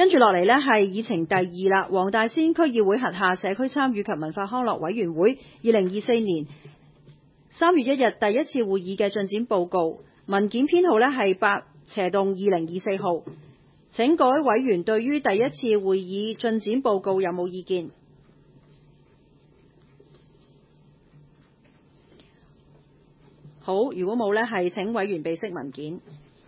跟住落嚟呢係議程第2啦，黃大仙區議會轄下社區參與及文化康樂委員會2024年3月1日第一次會議嘅進展報告，文件編號呢係8/2024號。請各位委員對於第一次會議進展報告有冇意見？好，如果冇呢係請委員備悉文件。